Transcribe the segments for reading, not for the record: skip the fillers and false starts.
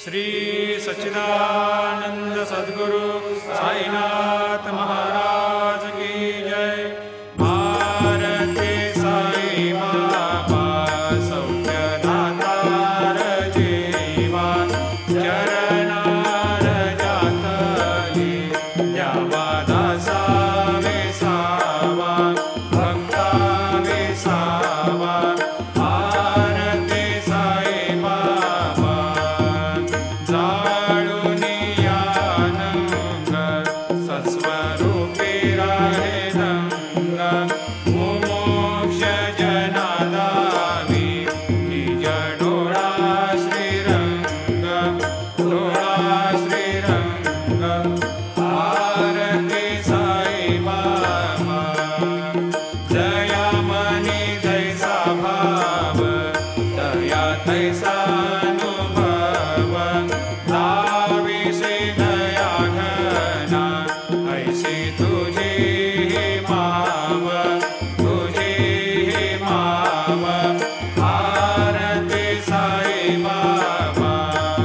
श्री सच्चिदानंद सद्गुरु साईनाथ महाराज की जय। भारती साई बाबा सौख्यदातार जीवा, चरणार जातली द्यावा दासा विसावा, भक्ता विसावा। भारती साई बाबा जाळूनी आनंद सस्वरूपी राहे रंग, मुमोक्ष जनादावी निज डोळा श्रीरंग, डोळा श्रीरंग। भारती साई बाबा जया मनी जैसा भाव, दया तैसा अनुभव। लाविसे दया घना ऐसी तुझी ही माव, तुझी ही माव। भारती साई बाबा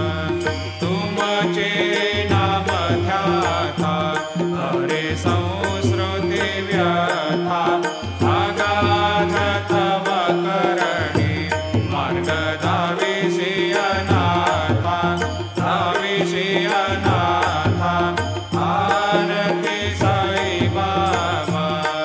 तुमचे नाम ध्याता, हरे संस्कृती व्यथा। अगाध तव करणी मार्ग धाविसी अनाथा, धाविसी अनाथा। भारती साई बाबा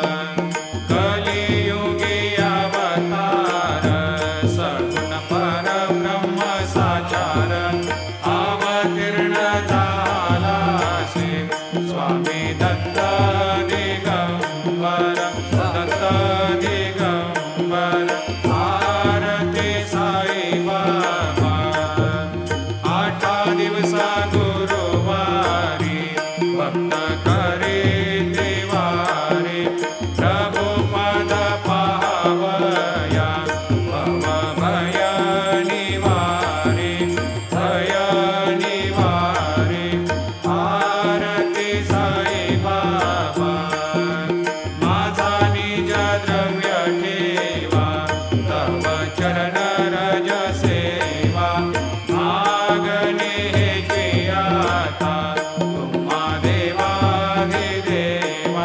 कलियुगी अवतार, सगुण परब्रह्म साचार। अवतीर्ण झालासे स्वामी दत्त दिगंबर, दत्त दिगंबर। भारती साई बाबा 8 दिवसा गुरुवारी भक्त करे देवारे, प्रभु पद पावया भव भय निवारे, भय निवारे। भारती साई बाबा माझा निज द्रव्य ठेवा, तव चरण रज सेवा। मागणे हेची आता तुम्हा देवाधिदेवा,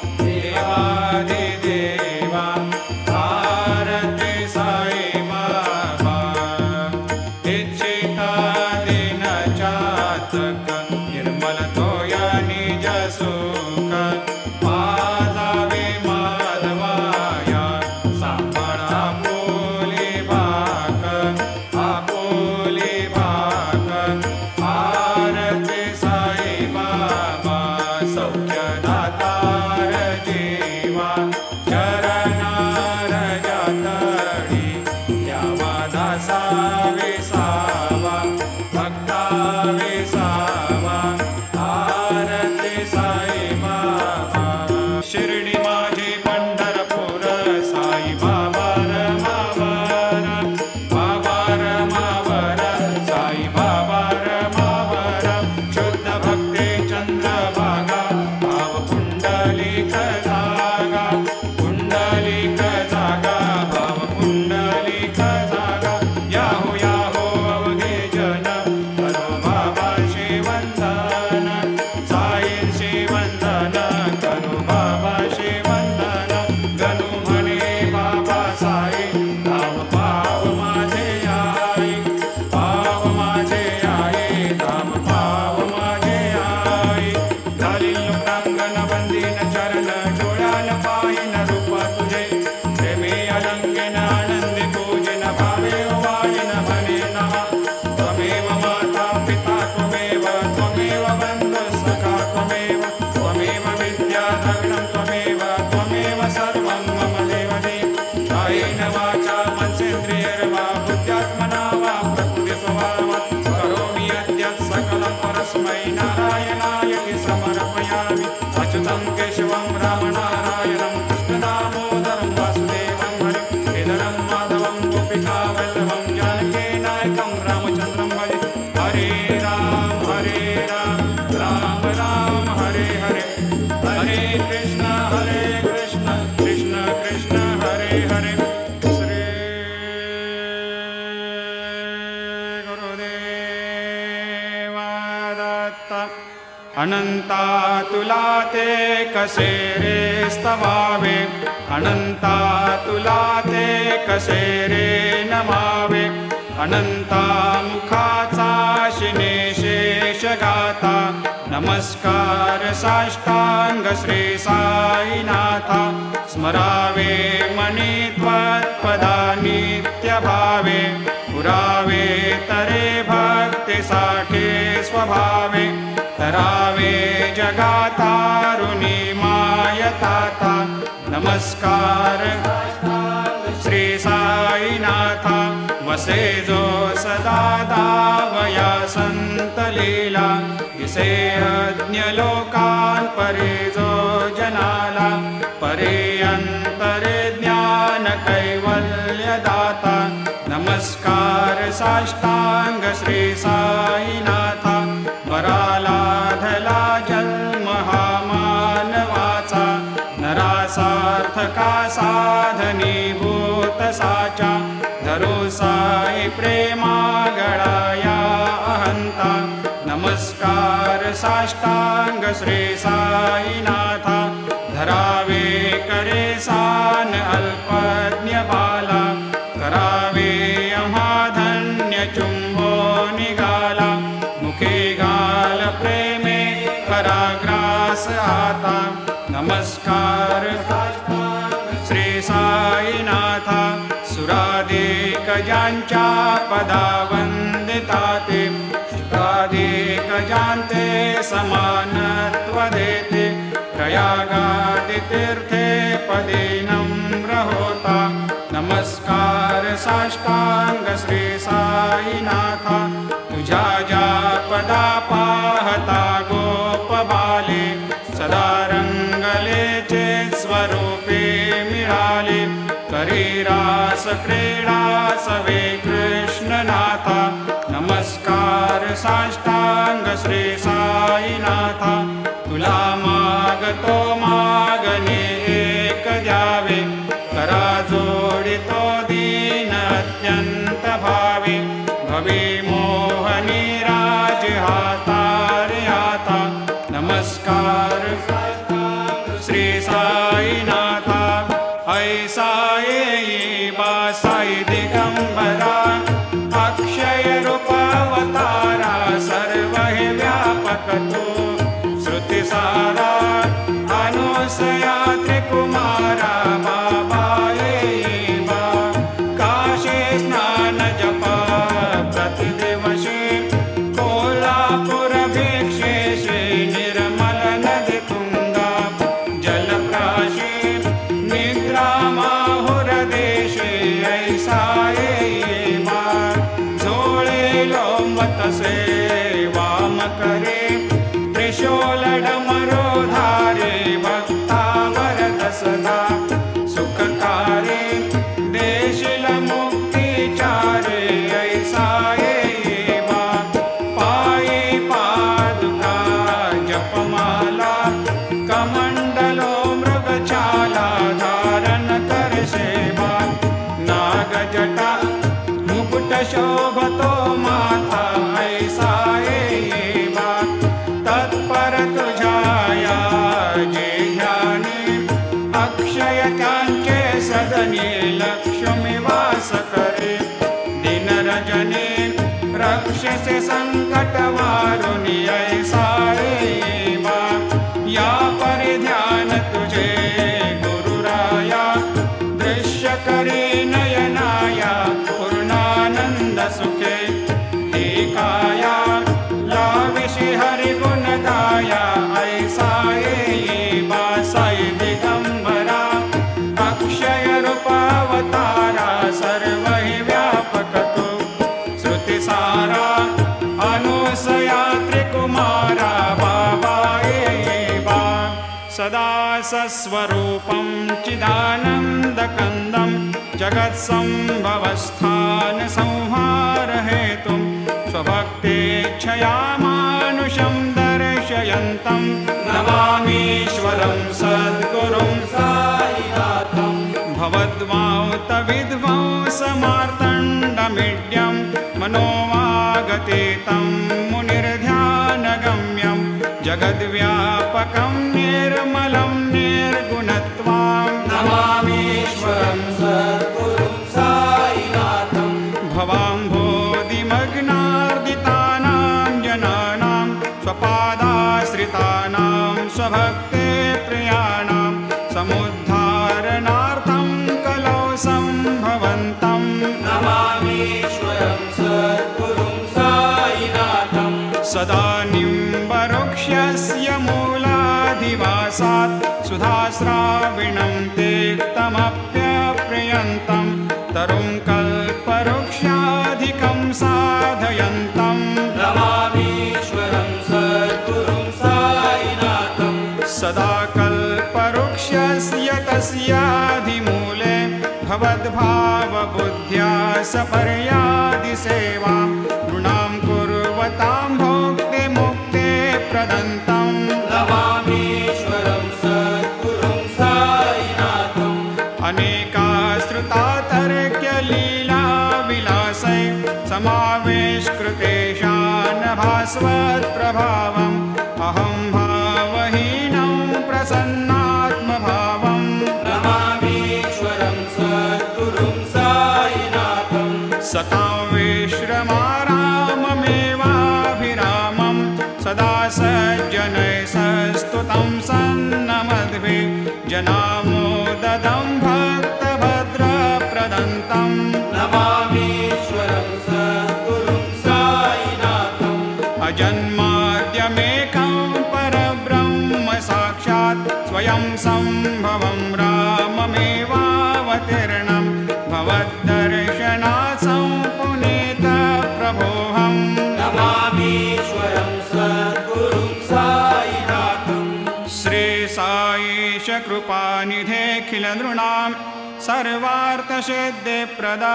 देवाधिदेवा। भारती साई बाबा इच्छिता दिन चातक, निर्मल तोया निज सुख। पाजावे माधवाया सांभाळ आपुली भाक, आपुली भाक। भारती साई बाबा सौख्यदातार जीवा, चरणार जातली द्यावा दासा विसावा, भक्ता विसावा। भारती साई बाबा शिर्डी माझी पंढरपूर, साई बाबा रमावर, बाबा रमावर। साई बाबा रमावर शुद्ध भक्ती चंद्रभागा, भाव पुंडलिक जागा, पुंडलिक जागा, भाव पुंडलिक जागा। याहो याहो अवघे जन करो बाबा शिवंदन, साईंशी वंदन करो बाबा शिवंदन। गणू म्हणे बाबा साई धाम पाव माझे आई, पाव माझे आई, धाम पाव माझे आई। घालील लोटांगण बंदीन चरण, डोळ्यान पाहिन रूप तुझे। प्रेमी अलंकेन आनंदी पूजन, भावे वाजिन म्हणे नमः। त्वमेव माता पिता त्वमेव, त्वमेव बंधु सखा त्वमेव, त्वमेव विद्या द्रविणं त्वमेव, त्वमेव सर्वं मम देवदेव। कायेन वाचा मनसेन्द्रियैर्वा बुद्ध्यात्मना वा प्रकृति स्वभावात् करोमि यद्यत् सकलं परस्मै नारायणाय समर्पयामि। अच्युतं केशवं रामनारायणं कृष्णदामोदरं वासुदेवं हरिं केदारं माधवं गोपिकावल्लभं जानकीनायकं रामचन्द्रं भजे। हरे राम राम राम हरे हरे, हरे कृष्ण कृष्ण कृष्ण हरे हरे। श्री गुरुदेव अनंता तुला ते कसे रे स्तवावे, अनंता तुला ते कसे रे नमावे, अनंता मुखाचा शिने शेष गाता, नमस्कार साष्टांग श्री साईनाथा, स्मरावे मनी त्वत्पदा नित्य भावे, पुरावे तरे भक्ति साठे स्वभावे, तरावे जगातारुणी मायताता, नमस्कार श्री साईनाथा, वसे जो सदा दावया संत लीला, दिसे अज्ञ लोकान परे जो जनाला, परे अंतरे ज्ञान कैवल्य दाता, नमस्कार साष्टांग श्री साईनाथा, वराला धला जन्म हा मानवाचा, नरासार्थका साधनीभूत साचा, धरो साई प्रेमा गळाया अहंता, नमस्कार साष्टांग श्री साईनाथा, धरावे करे सान अल्पज्ञ बाला, करावे अमाधन्य चुंबो निगाला, मुखे गाल प्रेमे कराग्रास आता, नमस्कार श्री साईनाथा, सुरादिक ज्यांच्या पदा वंदिताते, शुकादिक ज्यांते समानत्व देते, प्रयागादि तीर्थे पदे नम्र होता, नमस्कार साष्टांग श्री साईनाथा, तुझ्या ज्या पदा पाहता गोप बाले, सदा रंगलेचे स्वरूपे मिळाले, करी रास क्रीडा सवे कृष्णनाथा, नमस्कार साष्टांग श्री साईनाथा, तुला मागतो मागणे एक द्यावे, करा जोडितो दीन अत्यंत भावे, भवी मोहनी राज हातारे आता, नमस्कार श्री साईनाथा, ऐसा येई बा साई दिगंबरा, अक्षय रूपावतारा, सर्व हे व्यापक तो, श्रुति सारा अनुसया त्रिकुमारा, बाबा येई बा, काशी स्नान जप प्रतिदिवशी, कोल्हापुर भिक्षेशे निर्मल नदी तुंगा, जलप्राशी निद्रा माहुर देशे, ऐसा येई बा, झोळे लोंबत से वाम करे, त्रिशूल डमरो धारे, भक्तावर दसदा सुखकारे, देशिल मुक्तिचारे, ऐसा येई बा, पायी पादुका जपमाला, कमंडलो मृगछाला, धारण कर सेवा, नागजटा मुकुट शोभतो माथा, ऐसा येई बा, तत्पर तुझाया जे ध्याने, अक्षय त्यांचे सदने, लक्ष्मी वास करे, दिन रजने रक्षसे संकट वारुणी, ऐसा येई बा, या परिध्यान तुझे गुरुराया, दृश्य करी नयनाया, पूर्णानंद सुखे, हे काया लाविषि हरि गुणदाया, ऐसा येई बा, साई दिगंबरा, अक्षय रूपावतारा, सर्व हि व्यापक तो, श्रुति सारा अनुसया त्रिकुमारा, बाबा येई बा, सदा सस्वरूपं चिदानन्दकन्दं, जगत्संभवस्थान संहार हेतुं, स्वभक्तेच्छया मानुषं दर्शयन्तं, नमामीश्वरं सद्गुरुं साईनाथं, भवद्वांतविध्वंसमार्तण्डमीड्यं, मनोवागतीतं मुनिर्ध्यानगम्यं, जगद् भक्ते प्रियाणां समुद्धारणार्थं कलौ सम्भवन्तं नमामीश्वरं सद्गुरुं साईनाथं सदा निम्बवृक्षस्य मूलाधिवासात् सुधास्राविणं तेक्तमप्यप्रियन्तं तरुं कल्पवृक्षाधिकं साधयन्तं नमामीश्वरं सद्गुरुं साईनाथं सदा कल्पवृक्षस्य तस्याधिमूले भवद्भावबुद्ध्या सपर्यादिसेवां नृणां कुर्वतां भोक्तिमुक्ते प्रदन्तं नमामीश्वरं सद्गुरुं साईनाथं अनेकाश्रुता तर्क्यलीलाविलासै समावेशकृतेषान् भास्वत्प्रभावम् अहं भावहीनं प्रसन्नात्मभावम् नमामीश्वरं सद्गुरुं साईनाथं सतां विश्रमाराममेवाभिरामं सदा सज्जनैः सस्तुतं सन्नमद्भिः जनामोददं भक्तभद्रप्रदन्तं नमामीश्वरं सद्गुरुं साईनाथं अजन्माद्यमेकं परब्रह्म साक्षात् स्वयं सम्भवं राममेवावतीर्णं भवद्दर्शनात् सम्पुनीतप्रभोऽहम् नमामीश्वरं सद्गुरुं साईनाथं श्रीसाईश कृपानिधेऽखिलनृणां सर्वार्थसिद्धिप्रदा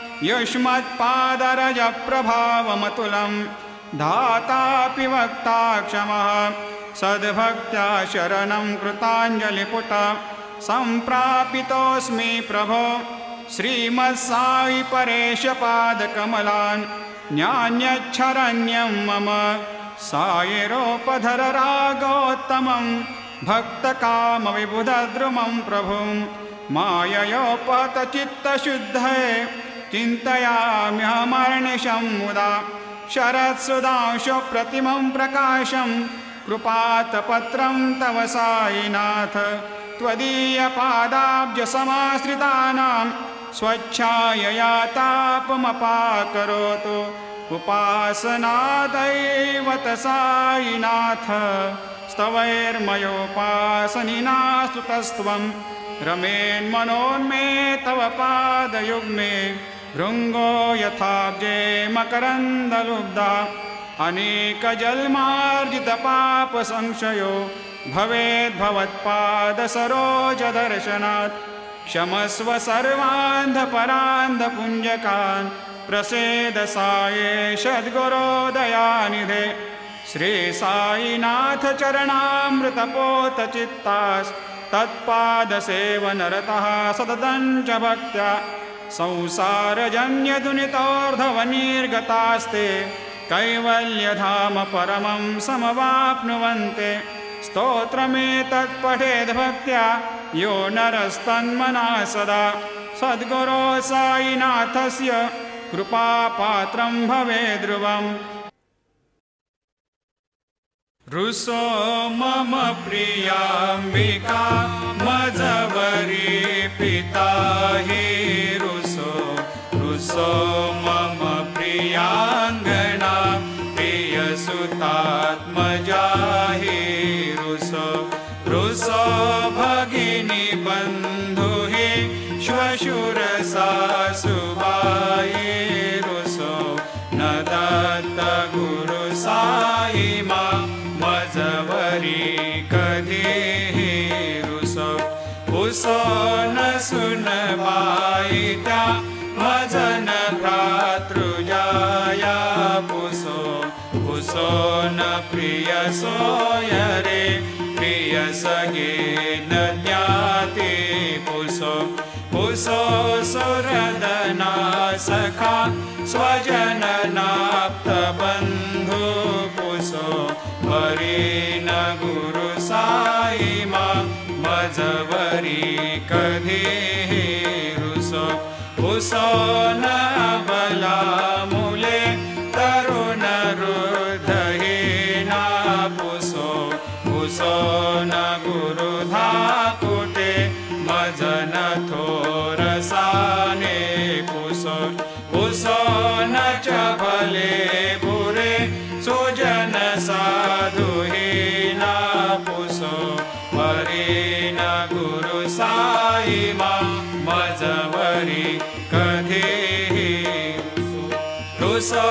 युष्मत्पादरजप्रभावमतुलं धातापि वक्ता क्षमः सद्भक्त्या शरणं कृताञ्जलिपुट सम्प्रापितोऽस्मि प्रभो श्रीमत्साई परेशपादकमलान् न्यान्यच्छरण्यं मम सायिरोपधर रागोत्तमं भक्तकामविबुधद्रुमं प्रभुं माययोपतचित्तशुद्धये चिन्तयाम्यहमर्निशं मुदा शरत्सुधांशुप्रतिमं प्रकाशं कृपातपत्रं तव साईनाथ त्वदीयपादाब्जसमाश्रितानां स्वच्छायया तापमपाकरोतु उपासनादैवत साईनाथ स्तवैर्मयोपासनिना स्तुतस्त्वं रमेन्मनोन्मे तव पादयुग्मे भृङ्गो यथाब्जे मकरन्दलुब्धा अनेकजन्मार्जितपापसंशयो भवेद्भवत्पादसरोजदर्शनात् क्षमस्व सर्वान्धपरान्धपुञ्जकान् प्रसेद साये सद्गुरोदयानिधे श्रीसाईनाथ चरणामृतपोतचित्तास्तत्पादसेवनरतः सततं च भक्त्या संसारजन्यदुनितोर्धवनिर्गतास्ते कैवल्यधाम परमं समवाप्नुवन्ते स्तोत्रमेतत्पठेद्भक्त्या यो नरस्तन्मनः सदा सद्गुरो साईनाथस्य कृपापात्रं भवेद्ध्रुवम् रुसो मम प्रियाम्बिका मजवरी पिता हि रुसो रुसो मम प्रियाङ्गना प्रियसुतात्मजा हि रुसो रुसो भगिनी बन्धु हि श्वशुरसासुबाई रुसो न दत्त गुरु साई मा मजवरी कधी रुसो उसो न सुनबाई त्या मजन भ्रातृजाया पुसो पुसो न प्रिय सोयरे प्रिय सगे न ज्ञाति पुसो पुसो सुरदना सखा स्वजननाप्त बन्धु पुसो हरि न गुरु साई मा मजवरी कधी रुसो पुसो न बला मूले तरुण रुद्धहीना पुसो पुसो न गुरुधाकुटे मजन थोरसाने पुसो पुसो न च भले बुरे सुजन साधुहीना पुसो मरीन गुरु साई मा मजवरी कधी रुसो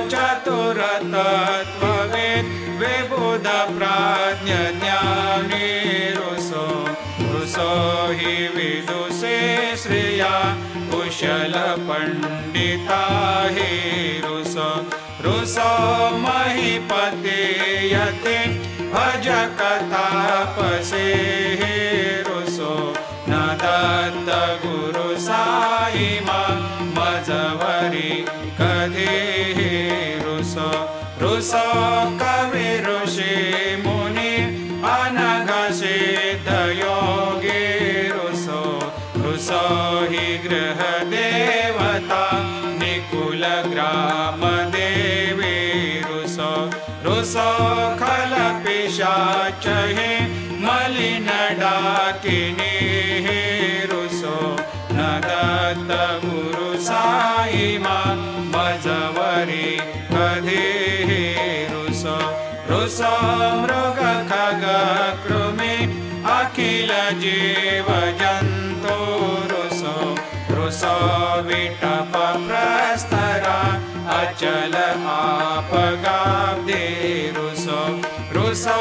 चतुरतत्ववेद विबुध प्राज्ञ ज्ञानी रुसो रुसो हि विदुषे श्रिया कुशल पंडिता हि रुसो रुसो महीपते यते भजक तापसे रुसो न दत्त गुरु साई मा मजवरी कधी रुसो रुसो कवि ऋषि मुनि अनघ सिद्ध योगी रुसो रुसो हि गृह देवता निकुल ग्राम देवी रुसो रुसो खल पिशाच हि मलिन डाकिनी रुसो न दत्त गुरु साई मा मजवरी कधी रुसो रुसो मृग खग कृमि अखिल जीव जंतु रुसो रुसो विटप प्रस्तरा अचल आपगाब्दे रुसो रुसो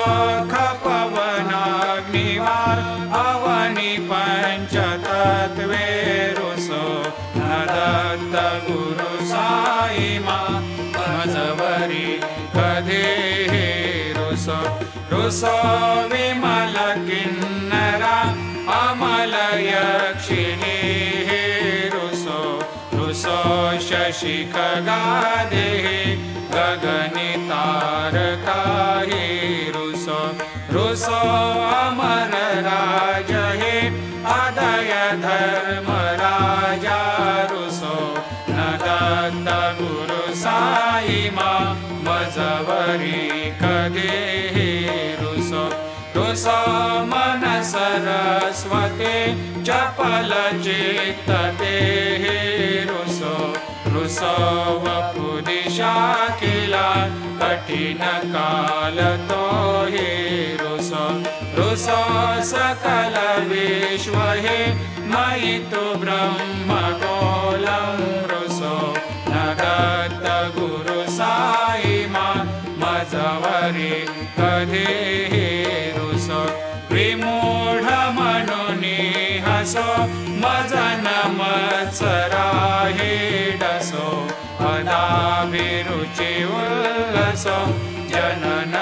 खपवनाग्निवार अवनि पंचतत्वे रुसो न दत्त गुरु साई मा मजवरी कधी रुसो रुसो विमल किन्नरा अमल यक्षिणी रुसो रुसो शशि खगादे गगनि तारका रुसो रुसो अमर राज हे अदय धर्म राजा रुसो न दत्त गुरु साई मा मजवरी कधी रुसो रुसो मन सरस्वती चपल चित्तते रुसो रुसो वपुदिशा किला कठिन काल तो हे रुसो रुसो सकल विश्व हे मयि तु ब्रह्म गोलम रुसो न दत्त गुरु साई मा मजवरी कधी रुसो विमूढ मनुनि हसो मजन मत्सरा हे डसो अदाभिरुचि उल्लसो जनन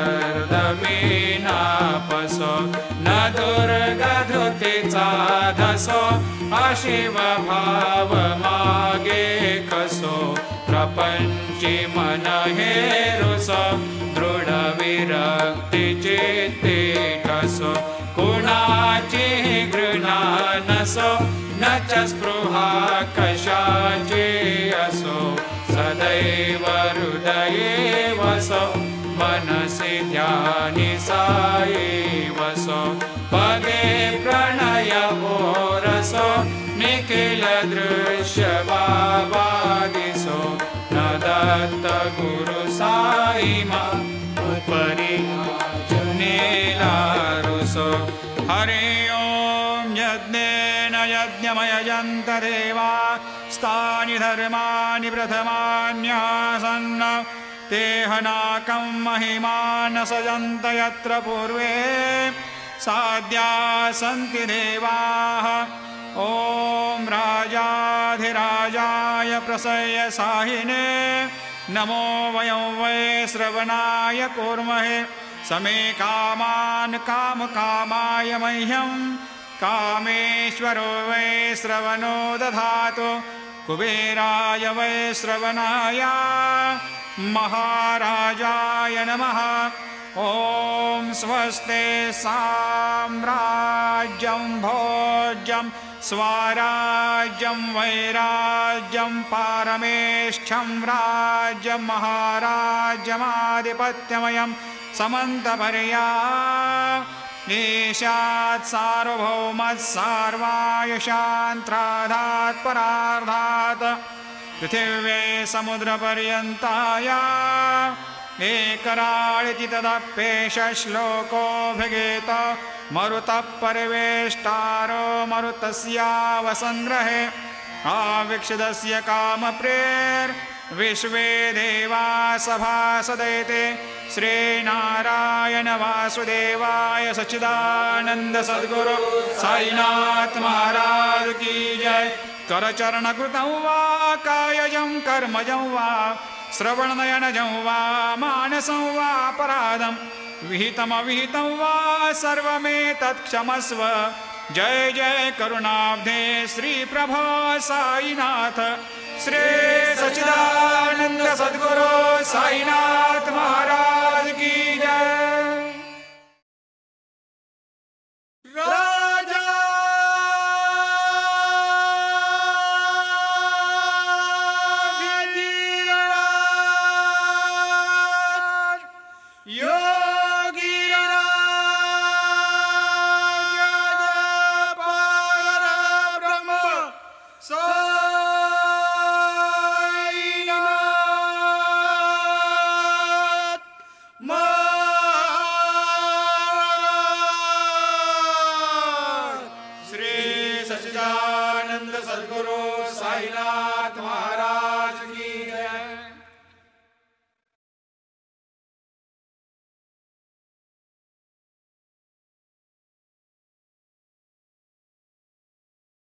कर्दमीनापसो न दुर्गधुतिचा धसो अशिव भाव मागे कसो प्रपंची मन हे रुसो दृढ विरक्ति चित्ते कसो कुणाची घृणा नसो न च स्पृहा कशाची असो सदैव हृदये वसो मनसि ध्यानि साई वसो पदे प्रणय ओरसो निखिल दृश्य बाबादिसो न दत्त गुरु साई मा उपरि नीलारुसो हरि ओम यज्ञेन यज्ञमयजन्त देवा स्थानि धर्माणि प्रथमान्यासन्न ते हनाकं महिमान सजन्त यत्र पूर्वे साध्या सन्ति देवाः ॐ राजाधिराजाय प्रसह्य साहिने नमो वयं वै श्रवणाय कुर्महे समे कामान् कामकामाय मह्यं कामेश्वरो वै श्रवणो दधातु कुबेराय वै श्रवणाय महाराजाय नमः ॐ स्वस्ते साम्राज्यं भोज्यं स्वराज्यं वैराज्यं पारमेष्ठ्यं राज्यं महाराज्यमाधिपत्यमयं समन्तपर्या ईशात् सार्वभौमः सार्वायुषान्त्राधात् परार्धात् पृथिव्ये समुद्रपर्यन्ताया एकराळिति तदप्येष श्लोकोऽभिगीत मरुतः परिवेष्टारो मरुतस्यावसङ्ग्रहे आवीक्षितस्य कामप्रेर्विश्वे देवा सभासदैते श्रीनारायण वासुदेवाय सच्चिदानन्द सद्गुरु साईनाथ महाराज की जय। करचरणकृतं वा कायजं कर्मजं वा श्रवणनयनजं वा मानसं वा अपराधं विहितमविहितं वा सर्वमेतत्क्षमस्व। जय जय करुणाब्धे श्री प्रभो साईनाथ श्री सच्चिदानंद सद्गुरु साईनाथ महाराज की जय। सच्चिदानंद सद्गुरु साईनाथ महाराज।